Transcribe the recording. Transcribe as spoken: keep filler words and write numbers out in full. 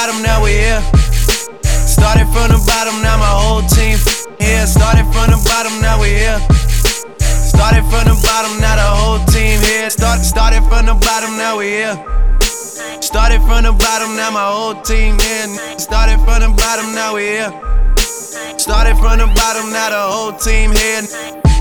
bottom, now we here. Started from the bottom, now my whole team here. Started from the bottom, now we here. Started from the bottom, now the whole team here. Start, started from the bottom, now we here. Started from the bottom, now my whole team here. Started from the bottom, now we here. Started from the bottom, now the whole team here.